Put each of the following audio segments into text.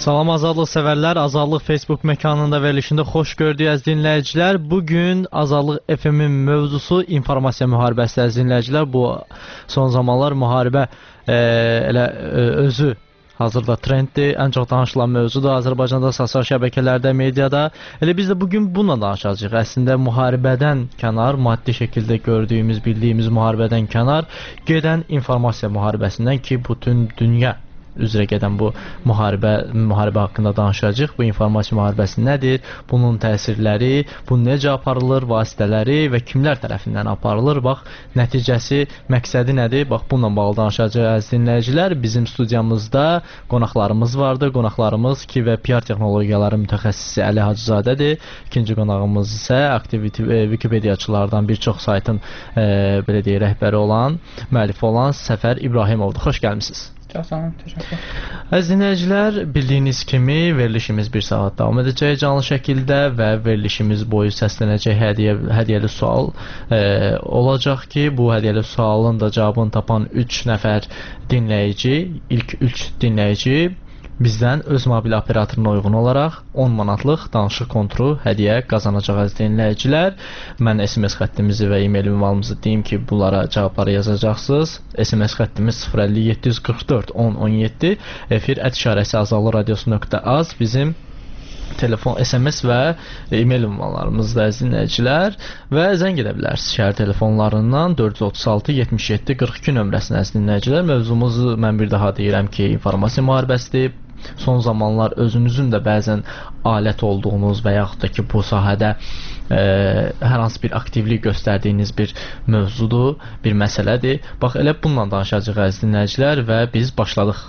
Salam Azadlıq sevərlər, Azadlıq Facebook məkanında verilişində xoş gördük əziz dinləyicilər. Bugün Azadlıq FM-in mövzusu informasiya müharibəsi əziz dinləyicilər. Bu son zamanlar müharibə özü hazırda trenddir. Ən çox danışılan mövzudur Azərbaycanda, sosial şəbəkələrdə, mediada. Elə biz də bugün bununla danışacağıq. Əslində müharibədən kənar, maddi şəkildə gördüyümüz, bildiyimiz müharibədən kənar gedən informasiya müharibəsindən ki, bütün dünya üzrə gedən bu müharibə haqqında danışacağıq. Bu informasiya müharibəsi nədir? Bunun təsirləri, bu necə aparılır, vasitələri və kimlər tərəfindən aparılır? Bax, nəticəsi, məqsədi nədir? Bax, bununla bağlı danışacağıq əziz dinləyicilər. Bizim studiyamızda qonaqlarımız vardır. Qonaqlarımız ki və PR texnologiyaları mütəxəssisi Əli Hacızadədir. İkinci qonağımız isə aktiv Wikipediyaçılardan bir çox saytın belə deyək, rəhbəri olan, müəllifi olan Səfər İbrahimovdur. Xoş gəlmisiniz. Çox sağ olun, təşəkkür. Əziz dinləyicilər, bildiyiniz kimi verilişimiz bir saat davam edəcək canlı şəkildə və verilişimiz boyu səslənəcək hədiyyəli sual olacaq ki, bu hədiyyəli sualın da cavabını tapan 3 nəfər dinləyici, ilk 3 dinləyici bizdən öz mobil operatoruna uyğun olaraq 10 manatlıq danışıq konturu hədiyyə qazanacaq əziz dinləyicilər. Mən SMS xəttimizi və e-mail ünvanımızı deyim ki, bunlara cavabları yazacaqsınız. SMS xəttimiz 050-744 1017, efir@azadlıqradiosu.az bizim telefon, SMS və e-mail ünvanlarımızda əziz dinləyicilər və zəng edə bilərsiniz şəhər telefonlarından 436 77 42 nömrəsinə əziz dinləyicilər. Mövzumuzu mən bir daha deyirəm ki, informasiya müharibəsidir. Son zamanlar özünüzün də bəzən alət olduğunuz və yaxud da ki, bu sahədə hər hansı bir aktivlik göstərdiyiniz bir mövzudur, bir məsələdir. Bax, elə bununla danışacağıq əziz dinləyicilər və biz başladıq.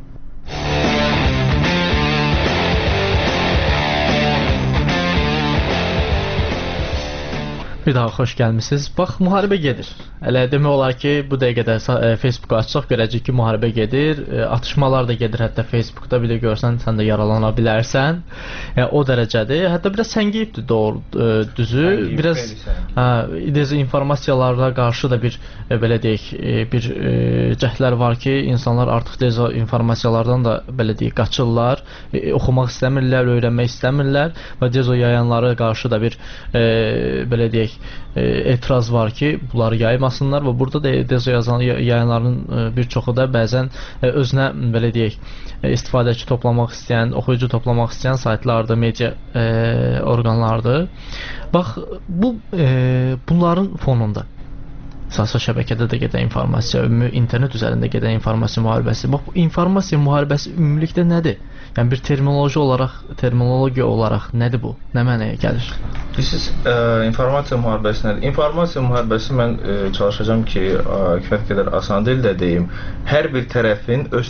Bir daha xoş gəlmisiniz. Bax, müharibə gedir. Elə demək olar ki, bu dəqiqədə Facebooku açsaq görəcək ki, müharibə gedir. Atışmalar da gedir, hətta Facebookda bir də görsən, sən də yaralana bilərsən. O dərəcədir. Hətta biraz səngiyibdir, düzü. Biraz dezinformasiyalara qarşı da bir, belə deyək, bir cəhdlər var ki, insanlar artıq dezinformasiyalardan da, belə deyək, qaçırlar. Oxumaq istəmirlər, öyrənmək istəmirlər və dezo yayanlara qarşı da bir, belə deyək, etiraz var ki, bunları yaymasınlar və burada da dezo yayanların bir çoxu da bəzən özünə, belə deyək, istifadəçi toplamaq istəyən, oxuyucu toplamaq istəyən saytlardır, media orqanlardır. Bax, bunların fonunda sosial şəbəkədə də gedən informasiya, internet üzərində gedən informasiya müharibəsi. Bax, bu informasiya müharibəsi ümumilikdə nədir? Yəni bir terminologiya olaraq nədir bu? Nə mənaya gəlir? Bilirsiniz, informasiya müharibəsi nədir? İnformasiya müharibəsi mən çalışacağım ki, kifayət qədər asan dildə deyim. Hər bir tərəfin öz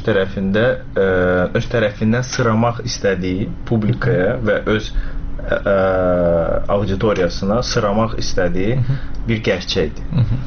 tərəfindən sıramaq istədiyi publikaya və öz auditoriyasına sıramaq istədiyi bir gerçəkdir.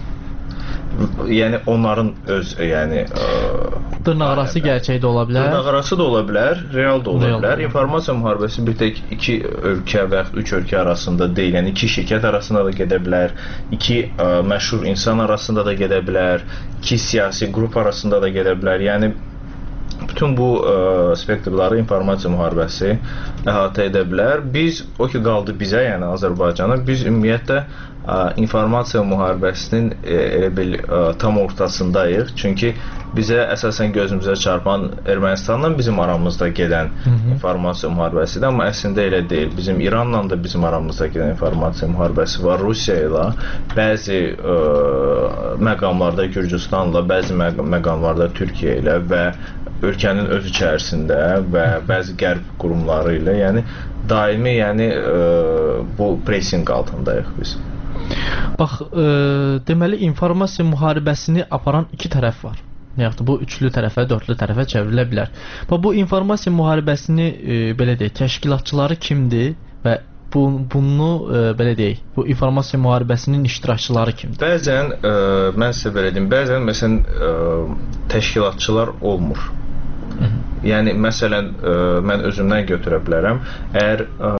Yəni onların öz, yəni dırnaqarası gerçək də ola bilər. Dırnaqarası da ola bilər, real da ola bilər. İnformasiya müharibəsi bir tək iki ölkə və yaxud üç ölkə arasında deyil. Yəni iki şirkət arasında da gedə bilər, iki məşhur insan arasında da gedə bilər, iki siyasi qrup arasında da gedə bilər. Yəni bütün bu spektrləri informasiya müharibəsi əhatə edə bilər. Biz, o ki qaldı bizə, yəni Azərbaycana, biz ümumiyyətlə informasiya müharibəsinin elə bil tam ortasındayıq. Çünki bizə əsasən gözümüzə çarpan Ermənistanla bizim aramızda gedən informasiya müharibəsidir. Amma əslində elə deyil. Bizim İranla da bizim aramızda gedən informasiya müharibəsi var. Rusiya ilə, bəzi məqamlarda Gürcüstanla, bəzi məqamlarda Türkiyə ilə və ölkənin öz içərisində və bəzi qərb qurumları ilə, yəni daimi, yəni bu pressing altındayıq biz. Bax, deməli informasiya müharibəsini aparan iki tərəf var. Yaxud bu üçlü tərəfə, dördlü tərəfə çevrilə bilər. Bax, bu informasiya müharibəsini, belə deyək, təşkilatçıları kimdir və bunu, belə deyək, bu informasiya müharibəsinin iştirakçıları kimdir? Bəzən, mən sizə belə deyim, bəzən, məsələn, təşkilatçılar olmur. Yəni, məsələn, mən özümdən götürə bilərəm. Əgər